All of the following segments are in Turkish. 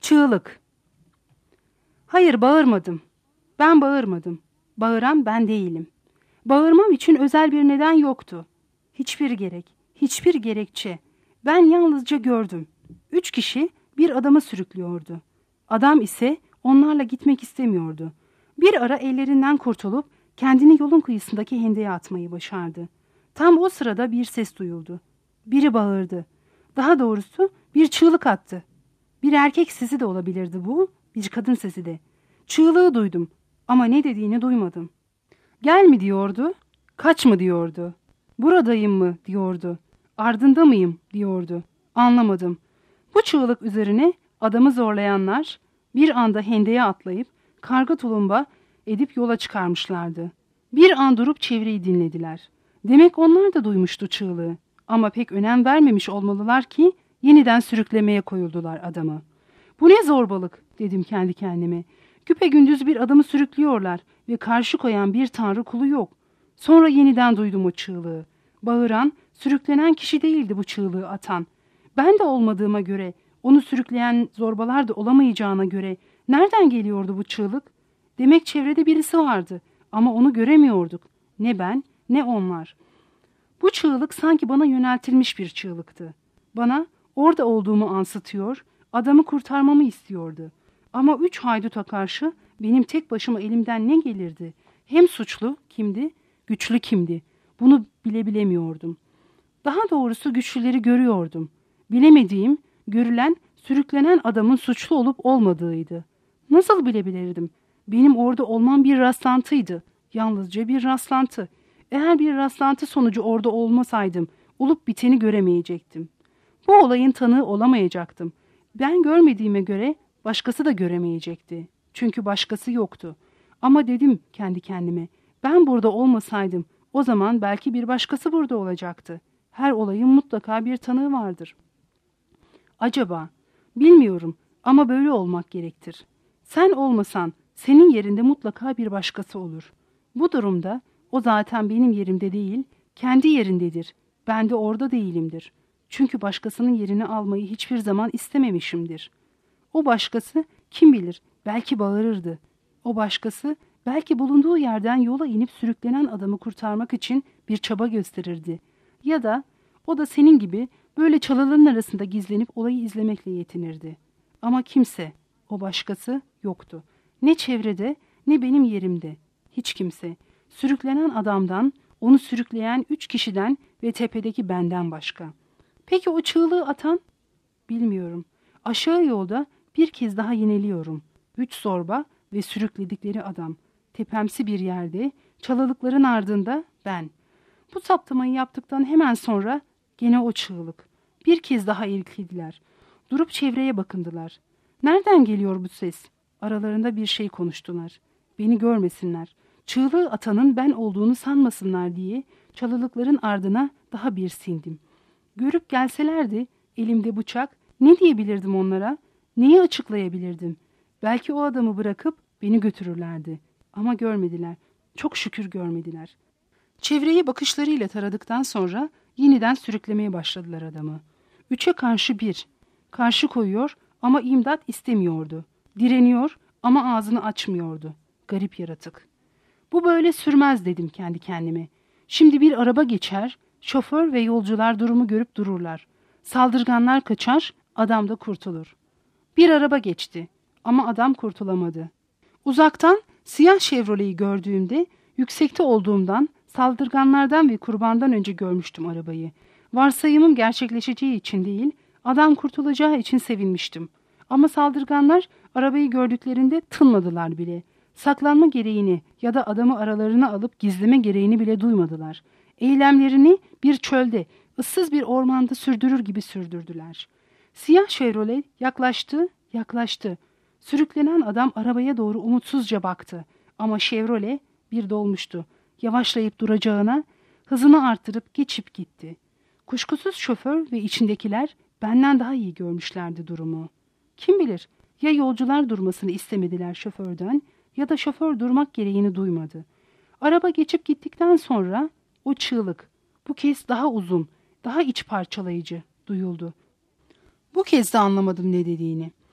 Çığlık. Hayır, bağırmadım. Ben bağırmadım. Bağıran ben değilim. Bağırmam için özel bir neden yoktu. Hiçbir gerekçe. Ben yalnızca gördüm. 3 kişi bir adamı sürüklüyordu. Adam ise onlarla gitmek istemiyordu. Bir ara ellerinden kurtulup kendini yolun kıyısındaki hendeye atmayı başardı. Tam o sırada bir ses duyuldu. Biri bağırdı. Daha doğrusu bir çığlık attı. Bir erkek sesi de olabilirdi bu, bir kadın sesi de. Çığlığı duydum ama ne dediğini duymadım. Gel mi diyordu, kaç mı diyordu, buradayım mı diyordu, ardında mıyım diyordu. Anlamadım. Bu çığlık üzerine adamı zorlayanlar bir anda hendeye atlayıp karga tulumba edip yola çıkarmışlardı. Bir an durup çevreyi dinlediler. Demek onlar da duymuştu çığlığı. Ama pek önem vermemiş olmalılar ki yeniden sürüklemeye koyuldular adamı. Bu ne zorbalık dedim kendi kendime. Güpegündüz bir adamı sürüklüyorlar ve karşı koyan bir tanrı kulu yok. Sonra yeniden duydum o çığlığı. Bağıran, sürüklenen kişi değildi bu çığlığı atan. Ben de olmadığıma göre, onu sürükleyen zorbalar da olamayacağına göre nereden geliyordu bu çığlık? Demek çevrede birisi vardı ama onu göremiyorduk. Ne ben ne onlar. Bu çığlık sanki bana yöneltilmiş bir çığlıktı. Bana orada olduğumu ansıtıyor, adamı kurtarmamı istiyordu. Ama 3 hayduta karşı benim tek başıma elimden ne gelirdi? Hem suçlu kimdi, güçlü kimdi? Bunu bile bilemiyordum. Daha doğrusu güçlüleri görüyordum. Bilemediğim, görülen, sürüklenen adamın suçlu olup olmadığıydı. Nasıl bilebilirdim? Benim orada olmam bir rastlantıydı. Yalnızca bir rastlantı. Eğer bir rastlantı sonucu orada olmasaydım, olup biteni göremeyecektim. Bu olayın tanığı olamayacaktım. Ben görmediğime göre başkası da göremeyecekti. Çünkü başkası yoktu. Ama dedim kendi kendime, ben burada olmasaydım, o zaman belki bir başkası burada olacaktı. Her olayın mutlaka bir tanığı vardır. Acaba? Bilmiyorum ama böyle olmak gerektir. Sen olmasan, senin yerinde mutlaka bir başkası olur. Bu durumda, o zaten benim yerimde değil, kendi yerindedir. Ben de orada değilimdir. Çünkü başkasının yerini almayı hiçbir zaman istememişimdir. O başkası kim bilir belki bağırırdı. O başkası belki bulunduğu yerden yola inip sürüklenen adamı kurtarmak için bir çaba gösterirdi. Ya da o da senin gibi böyle çalıların arasında gizlenip olayı izlemekle yetinirdi. Ama kimse, o başkası yoktu. Ne çevrede ne benim yerimde. Hiç kimse. Sürüklenen adamdan, onu sürükleyen 3 kişiden ve tepedeki benden başka. Peki o çığlığı atan? Bilmiyorum. Aşağı yolda bir kez daha yineliyorum. 3 zorba ve sürükledikleri adam. Tepemsi bir yerde, çalılıkların ardında ben. Bu saptamayı yaptıktan hemen sonra gene o çığlık. Bir kez daha irkildiler. Durup çevreye bakındılar. Nereden geliyor bu ses? Aralarında bir şey konuştular. Beni görmesinler. Çığlığı atanın ben olduğunu sanmasınlar diye çalılıkların ardına daha bir sindim. Görüp gelselerdi elimde bıçak, ne diyebilirdim onlara? Neyi açıklayabilirdim? Belki o adamı bırakıp beni götürürlerdi. Ama görmediler. Çok şükür görmediler. Çevreyi bakışlarıyla taradıktan sonra yeniden sürüklemeye başladılar adamı. 3'e karşı 1. Karşı koyuyor ama imdat istemiyordu. Direniyor ama ağzını açmıyordu. Garip yaratık. Bu böyle sürmez dedim kendi kendime. Şimdi bir araba geçer, şoför ve yolcular durumu görüp dururlar. Saldırganlar kaçar, adam da kurtulur. Bir araba geçti ama adam kurtulamadı. Uzaktan siyah Chevrolet'i gördüğümde yüksekte olduğumdan saldırganlardan ve kurbandan önce görmüştüm arabayı. Varsayımım gerçekleşeceği için değil, adam kurtulacağı için sevinmiştim. Ama saldırganlar arabayı gördüklerinde tınmadılar bile. Saklanma gereğini ya da adamı aralarına alıp gizleme gereğini bile duymadılar. Eylemlerini bir çölde, ıssız bir ormanda sürdürür gibi sürdürdüler. Siyah Chevrolet yaklaştı. Sürüklenen adam arabaya doğru umutsuzca baktı. Ama Chevrolet bir dolmuştu. Yavaşlayıp duracağına hızını arttırıp geçip gitti. Kuşkusuz şoför ve içindekiler benden daha iyi görmüşlerdi durumu. Kim bilir ya yolcular durmasını istemediler şoförden ya da şoför durmak gereğini duymadı. Araba geçip gittikten sonra o çığlık bu kez daha uzun, daha iç parçalayıcı duyuldu. Bu kez de anlamadım ne dediğini.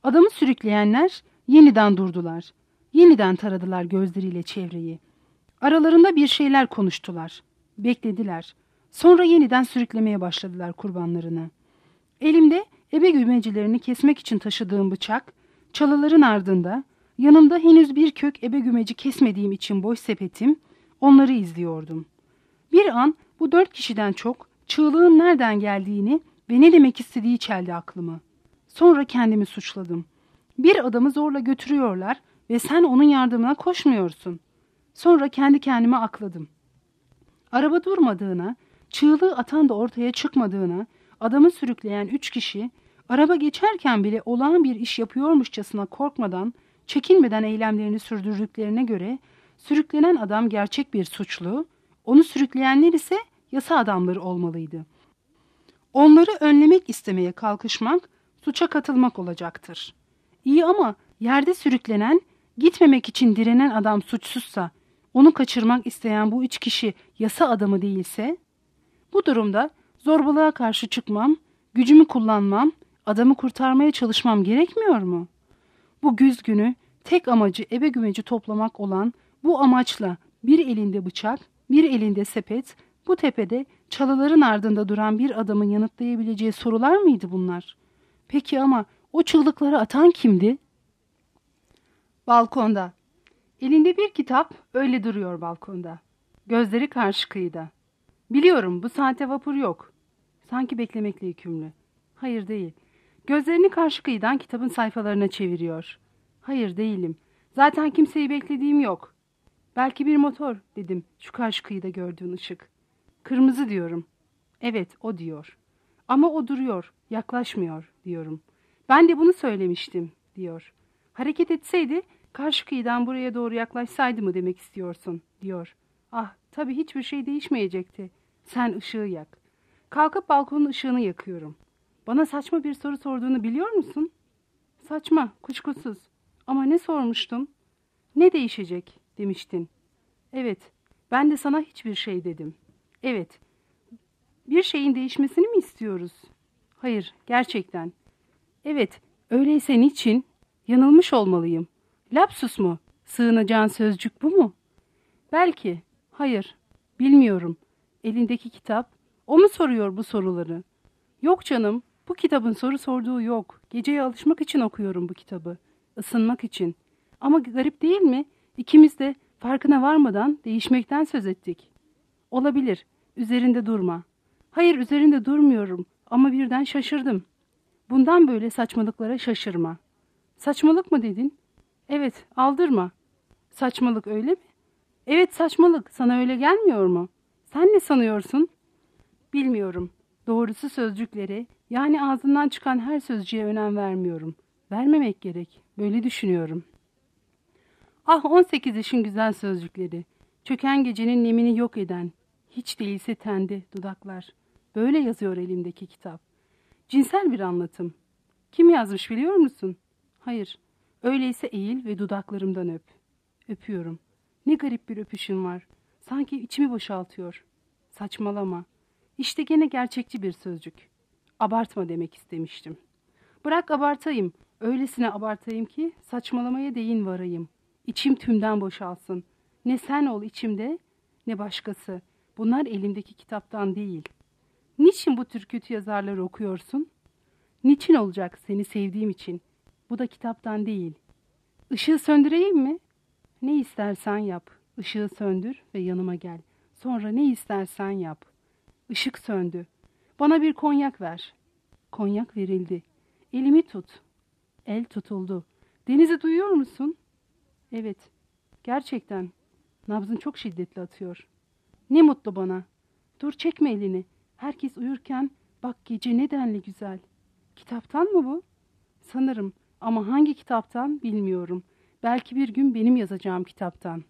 Adamı sürükleyenler yeniden durdular. Yeniden taradılar gözleriyle çevreyi. Aralarında bir şeyler konuştular. Beklediler. Sonra yeniden sürüklemeye başladılar kurbanlarını. Elimde ebe gümecilerini kesmek için taşıdığım bıçak, çalıların ardında, yanımda henüz bir kök ebe gümeci kesmediğim için boş sepetim, onları izliyordum. Bir an bu 4 kişiden çok çığlığın nereden geldiğini ve ne demek istediği çeldi aklımı. Sonra kendimi suçladım. Bir adamı zorla götürüyorlar ve sen onun yardımına koşmuyorsun. Sonra kendi kendime akladım. Araba durmadığına, çığlığı atan da ortaya çıkmadığına, adamı sürükleyen 3 kişi, araba geçerken bile olağan bir iş yapıyormuşçasına korkmadan, çekinmeden eylemlerini sürdürdüklerine göre, sürüklenen adam gerçek bir suçlu, onu sürükleyenler ise yasa adamları olmalıydı. Onları önlemek istemeye kalkışmak, suça katılmak olacaktır. İyi ama yerde sürüklenen, gitmemek için direnen adam suçsuzsa, onu kaçırmak isteyen bu 3 kişi yasa adamı değilse, bu durumda zorbalığa karşı çıkmam, gücümü kullanmam, adamı kurtarmaya çalışmam gerekmiyor mu? Bu güz günü tek amacı ebe gümeci toplamak olan bu amaçla bir elinde bıçak, bir elinde sepet, bu tepede çalıların ardında duran bir adamın yanıtlayabileceği sorular mıydı bunlar? Peki ama o çığlıkları atan kimdi? Balkonda. Elinde bir kitap öyle duruyor balkonda. Gözleri karşı kıyıda. Biliyorum bu saatte vapur yok. Sanki beklemekle yükümlü. Hayır değil. Gözlerini karşı kıyıdan kitabın sayfalarına çeviriyor. Hayır değilim. Zaten kimseyi beklediğim yok. Belki bir motor dedim şu karşı kıyıda gördüğün ışık. Kırmızı diyorum. Evet o diyor. Ama o duruyor, yaklaşmıyor diyorum. Ben de bunu söylemiştim diyor. Hareket etseydi karşı kıyıdan buraya doğru yaklaşsaydı mı demek istiyorsun diyor. Ah tabii hiçbir şey değişmeyecekti. Sen ışığı yak. Kalkıp balkonun ışığını yakıyorum. Bana saçma bir soru sorduğunu biliyor musun? Saçma, kuşkusuz. Ama ne sormuştum? Ne değişecek demiştin. Evet, ben de sana hiçbir şey dedim. Evet, bir şeyin değişmesini mi istiyoruz? Hayır, gerçekten. Evet, öyleyse niçin? Yanılmış olmalıyım. Lapsus mu? Sığınacağın sözcük bu mu? Belki. Hayır, bilmiyorum. Elindeki kitap, o mu soruyor bu soruları? Yok canım, bu kitabın soru sorduğu yok. Geceye alışmak için okuyorum bu kitabı. Isınmak için. Ama garip değil mi? İkimiz de farkına varmadan değişmekten söz ettik. Olabilir, üzerinde durma. Hayır, üzerinde durmuyorum ama birden şaşırdım. Bundan böyle saçmalıklara şaşırma. Saçmalık mı dedin? Evet, aldırma. Saçmalık öyle mi? Evet, saçmalık. Sana öyle gelmiyor mu? Sen ne sanıyorsun? Bilmiyorum. Doğrusu sözcüklere, yani ağzından çıkan her sözcüğe önem vermiyorum. Vermemek gerek. Böyle düşünüyorum. Ah 18 yaşın güzel sözcükleri. Çöken gecenin nemini yok eden. Hiç değilse tendi dudaklar. Böyle yazıyor elimdeki kitap. Cinsel bir anlatım. Kim yazmış biliyor musun? Hayır. Öyleyse eğil ve dudaklarımdan öp. Öpüyorum. Ne garip bir öpüşün var. Sanki içimi boşaltıyor. Saçmalama. İşte gene gerçekçi bir sözcük. Abartma demek istemiştim. Bırak abartayım. Öylesine abartayım ki saçmalamaya değin varayım. İçim tümden boşalsın. Ne sen ol içimde ne başkası. Bunlar elimdeki kitaptan değil. Niçin bu tür kötü yazarları okuyorsun? Niçin olacak seni sevdiğim için? Bu da kitaptan değil. Işığı söndüreyim mi? Ne istersen yap. Işığı söndür ve yanıma gel. Sonra ne istersen yap. Işık söndü. Bana bir konyak ver. Konyak verildi. Elimi tut. El tutuldu. Denizi duyuyor musun? Evet. Gerçekten. Nabzın çok şiddetli atıyor. Ne mutlu bana. Dur çekme elini. Herkes uyurken bak gece ne denli güzel. Kitaptan mı bu? Sanırım ama hangi kitaptan bilmiyorum. Belki bir gün benim yazacağım kitaptan.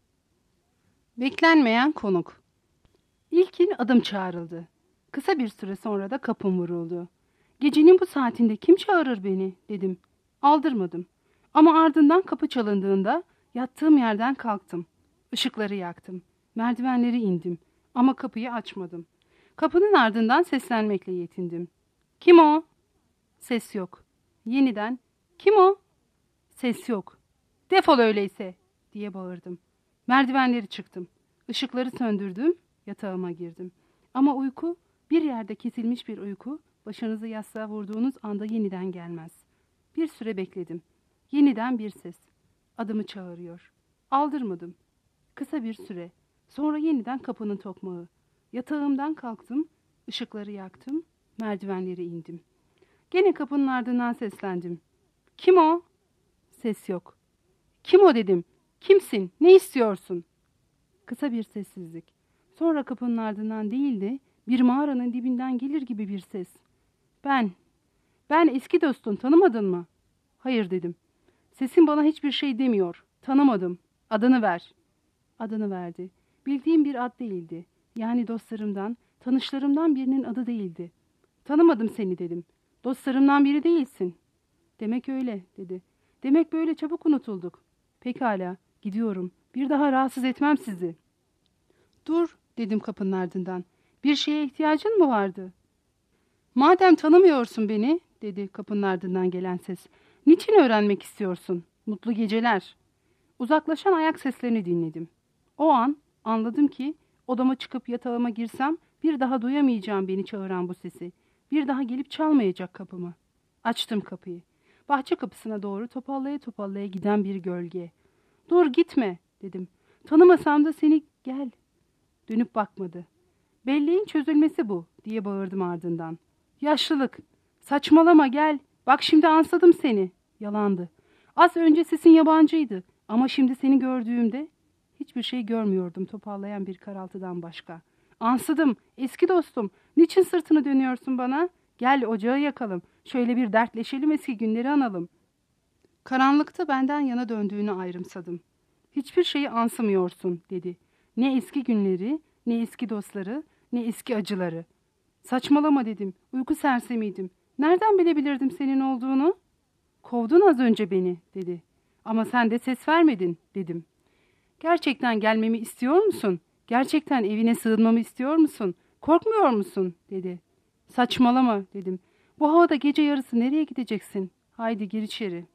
Beklenmeyen konuk. İlkin adım çağrıldı. Kısa bir süre sonra da kapım vuruldu. Gecenin bu saatinde kim çağırır beni dedim. Aldırmadım. Ama ardından kapı çalındığında yattığım yerden kalktım. Işıkları yaktım. Merdivenleri indim. Ama kapıyı açmadım. Kapının ardından seslenmekle yetindim. Kim o? Ses yok. Yeniden Kim o? Ses yok. Defol öyleyse diye bağırdım. Merdivenleri çıktım. Işıkları söndürdüm. Yatağıma girdim. Ama uyku, bir yerde kesilmiş bir uyku, başınızı yastığa vurduğunuz anda yeniden gelmez. Bir süre bekledim. Yeniden bir ses. Adımı çağırıyor. Aldırmadım. Kısa bir süre. Sonra yeniden kapının tokmağı. Yatağımdan kalktım. Işıkları yaktım. Merdivenleri indim. Gene kapının ardından seslendim. Kim o? Ses yok. Kim o dedim. Kimsin? Ne istiyorsun? Kısa bir sessizlik. Sonra kapının ardından değil de bir mağaranın dibinden gelir gibi bir ses. Ben eski dostun, tanımadın mı? Hayır dedim. Sesin bana hiçbir şey demiyor. Tanımadım. Adını ver. Adını verdi. Bildiğim bir ad değildi. Yani dostlarımdan, tanışlarımdan birinin adı değildi. Tanımadım seni dedim. Dostlarımdan biri değilsin. Demek öyle dedi. Demek böyle çabuk unutulduk. Pekala, gidiyorum. Bir daha rahatsız etmem sizi. Dur dedim kapının ardından. Bir şeye ihtiyacın mı vardı? Madem tanımıyorsun beni, dedi kapının ardından gelen ses. Niçin öğrenmek istiyorsun? Mutlu geceler. Uzaklaşan ayak seslerini dinledim. O an anladım ki odama çıkıp yatağıma girsem bir daha duyamayacağım beni çağıran bu sesi. Bir daha gelip çalmayacak kapımı. Açtım kapıyı. Bahçe kapısına doğru topallaya topallaya giden bir gölge. Dur gitme dedim. Tanımasam da seni gel. Dönüp bakmadı. Belleğin çözülmesi bu diye bağırdım ardından. Yaşlılık. Saçmalama gel. Bak şimdi ansadım seni. Yalandı. Az önce sesin yabancıydı. Ama şimdi seni gördüğümde hiçbir şey görmüyordum toparlayan bir karaltıdan başka. Ansadım. Eski dostum. Niçin sırtını dönüyorsun bana? Gel ocağı yakalım. Şöyle bir dertleşelim, eski günleri analım. Karanlıkta benden yana döndüğünü ayrımsadım. Hiçbir şeyi ansımıyorsun dedi. Ne eski günleri, ne eski dostları, ne eski acıları. Saçmalama dedim. Uyku sersemiydim. Nereden bilebilirdim senin olduğunu? Kovdun az önce beni dedi. Ama sen de ses vermedin dedim. Gerçekten gelmemi istiyor musun? Gerçekten evine sığınmamı istiyor musun? Korkmuyor musun? Dedi. Saçmalama dedim. Bu havada gece yarısı nereye gideceksin? Haydi gir içeri.